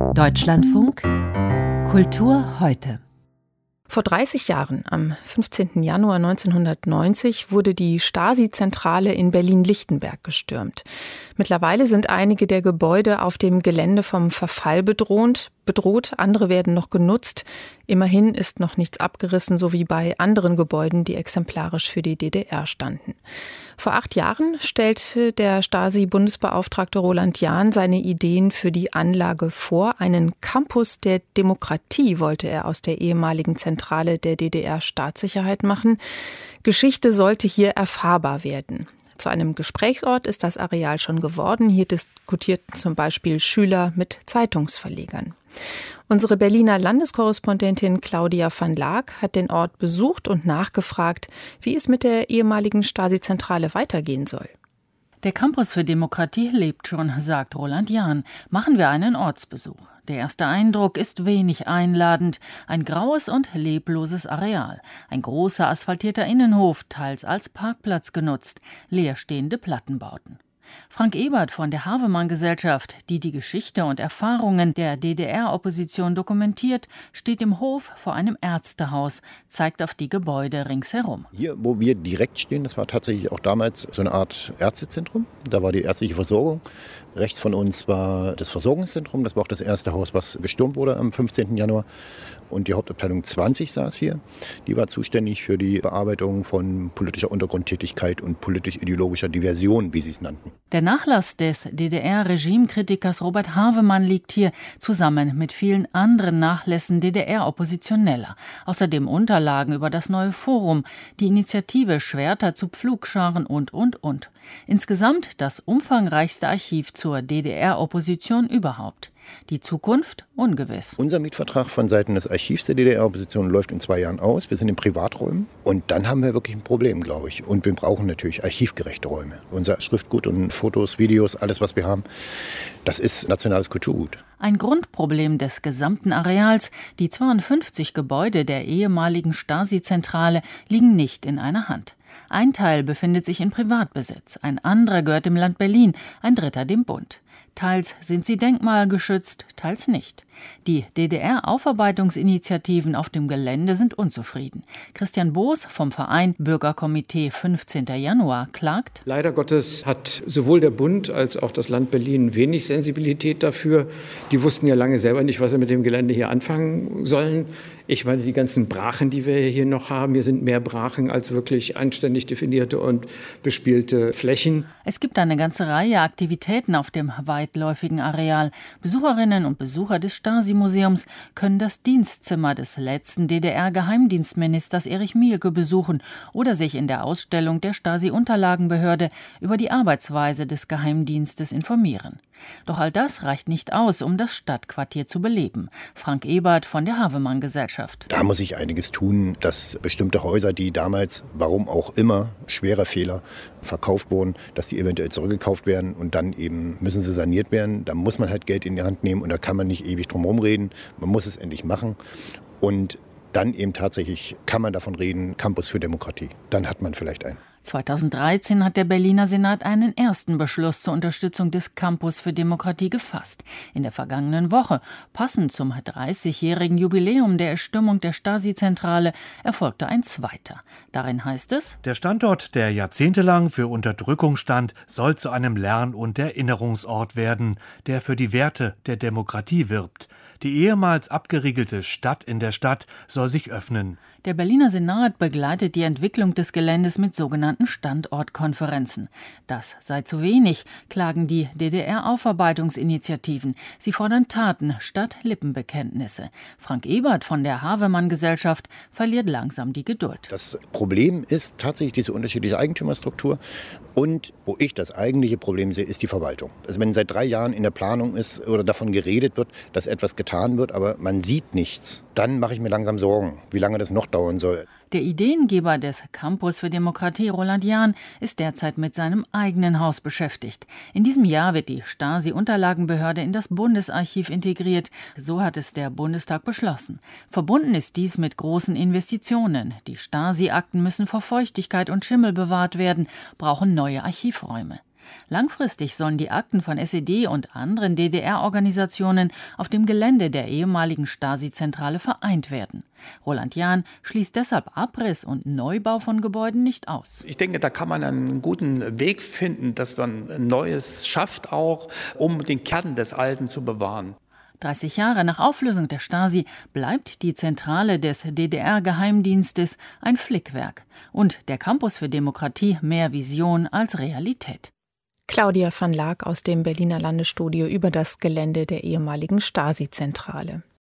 Deutschlandfunk Kultur heute. Vor 30 Jahren, am 15. Januar 1990, wurde die Stasi-Zentrale in Berlin-Lichtenberg gestürmt. Mittlerweile sind einige der Gebäude auf dem Gelände vom Verfall bedroht, andere werden noch genutzt. Immerhin ist noch nichts abgerissen, so wie bei anderen Gebäuden, die exemplarisch für die DDR standen. Vor 8 Jahren stellte der Stasi-Bundesbeauftragte Roland Jahn seine Ideen für die Anlage vor. Einen Campus der Demokratie wollte er aus der ehemaligen Zentrale der DDR-Staatssicherheit machen. Geschichte sollte hier erfahrbar werden. Zu einem Gesprächsort ist das Areal schon geworden. Hier diskutierten zum Beispiel Schüler mit Zeitungsverlegern. Unsere Berliner Landeskorrespondentin Claudia van Laak hat den Ort besucht und nachgefragt, wie es mit der ehemaligen Stasi-Zentrale weitergehen soll. Der Campus für Demokratie lebt schon, sagt Roland Jahn. Machen wir einen Ortsbesuch. Der erste Eindruck ist wenig einladend. Ein graues und lebloses Areal. Ein großer asphaltierter Innenhof, teils als Parkplatz genutzt. Leerstehende Plattenbauten. Frank Ebert von der Havemann-Gesellschaft, die die Geschichte und Erfahrungen der DDR-Opposition dokumentiert, steht im Hof vor einem Ärztehaus, zeigt auf die Gebäude ringsherum. Hier, wo wir direkt stehen, das war tatsächlich auch damals so eine Art Ärztezentrum. Da war die ärztliche Versorgung. Rechts von uns war das Versorgungszentrum. Das war auch das erste Haus, was gestürmt wurde am 15. Januar. Und die Hauptabteilung 20 saß hier. Die war zuständig für die Bearbeitung von politischer Untergrundtätigkeit und politisch-ideologischer Diversion, wie sie es nannten. Der Nachlass des DDR-Regimekritikers Robert Havemann liegt hier, zusammen mit vielen anderen Nachlässen DDR-Oppositioneller. Außerdem Unterlagen über das neue Forum, die Initiative Schwerter zu Pflugscharen und. Insgesamt das umfangreichste Archiv zur DDR-Opposition überhaupt. Die Zukunft ungewiss. Unser Mietvertrag von Seiten des Archivs der DDR-Opposition läuft in 2 Jahren aus. Wir sind in Privaträumen und dann haben wir wirklich ein Problem, glaube ich. Und wir brauchen natürlich archivgerechte Räume. Unser Schriftgut und Fotos, Videos, alles, was wir haben, das ist nationales Kulturgut. Ein Grundproblem des gesamten Areals, die 52 Gebäude der ehemaligen Stasi-Zentrale liegen nicht in einer Hand. Ein Teil befindet sich in Privatbesitz, ein anderer gehört dem Land Berlin, ein dritter dem Bund. Teils sind sie denkmalgeschützt, teils nicht. Die DDR-Aufarbeitungsinitiativen auf dem Gelände sind unzufrieden. Christian Boos vom Verein Bürgerkomitee 15. Januar klagt: Leider Gottes hat sowohl der Bund als auch das Land Berlin wenig Sensibilität dafür. Die wussten ja lange selber nicht, was sie mit dem Gelände hier anfangen sollen. Ich meine, die ganzen Brachen, die wir hier noch haben, hier sind mehr Brachen als wirklich anständig definierte und bespielte Flächen. Es gibt eine ganze Reihe Aktivitäten auf dem weitläufigen Areal. Besucherinnen und Besucher des Stasi-Museums können das Dienstzimmer des letzten DDR-Geheimdienstministers Erich Mielke besuchen oder sich in der Ausstellung der Stasi-Unterlagenbehörde über die Arbeitsweise des Geheimdienstes informieren. Doch all das reicht nicht aus, um das Stadtquartier zu beleben. Frank Ebert von der Havemann-Gesellschaft. Da muss sich einiges tun, dass bestimmte Häuser, die damals, warum auch immer, schwerer Fehler verkauft wurden, dass die eventuell zurückgekauft werden und dann eben müssen sie saniert werden. Da muss man halt Geld in die Hand nehmen und da kann man nicht ewig drum herum reden. Man muss es endlich machen und dann eben tatsächlich kann man davon reden, Campus für Demokratie. Dann hat man vielleicht einen. 2013 hat der Berliner Senat einen ersten Beschluss zur Unterstützung des Campus für Demokratie gefasst. In der vergangenen Woche, passend zum 30-jährigen Jubiläum der Erstürmung der Stasi-Zentrale, erfolgte ein zweiter. Darin heißt es: Der Standort, der jahrzehntelang für Unterdrückung stand, soll zu einem Lern- und Erinnerungsort werden, der für die Werte der Demokratie wirbt. Die ehemals abgeriegelte Stadt in der Stadt soll sich öffnen. Der Berliner Senat begleitet die Entwicklung des Geländes mit sogenannten Standortkonferenzen. Das sei zu wenig, klagen die DDR-Aufarbeitungsinitiativen. Sie fordern Taten statt Lippenbekenntnisse. Frank Ebert von der Havemann-Gesellschaft verliert langsam die Geduld. Das Problem ist tatsächlich diese unterschiedliche Eigentümerstruktur. Und wo ich das eigentliche Problem sehe, ist die Verwaltung. Also wenn seit 3 Jahren in der Planung ist oder davon geredet wird, dass etwas getan wird, aber man sieht nichts, dann mache ich mir langsam Sorgen, wie lange das noch dauern soll. Der Ideengeber des Campus für Demokratie, Roland Jahn, ist derzeit mit seinem eigenen Haus beschäftigt. In diesem Jahr wird die Stasi-Unterlagenbehörde in das Bundesarchiv integriert. So hat es der Bundestag beschlossen. Verbunden ist dies mit großen Investitionen. Die Stasi-Akten müssen vor Feuchtigkeit und Schimmel bewahrt werden, brauchen neue Archivräume. Langfristig sollen die Akten von SED und anderen DDR-Organisationen auf dem Gelände der ehemaligen Stasi-Zentrale vereint werden. Roland Jahn schließt deshalb Abriss und Neubau von Gebäuden nicht aus. Ich denke, da kann man einen guten Weg finden, dass man Neues schafft, auch um den Kern des Alten zu bewahren. 30 Jahre nach Auflösung der Stasi bleibt die Zentrale des DDR-Geheimdienstes ein Flickwerk und der Campus für Demokratie mehr Vision als Realität. Claudia van Laak aus dem Berliner Landesstudio über das Gelände der ehemaligen Stasi-Zentrale.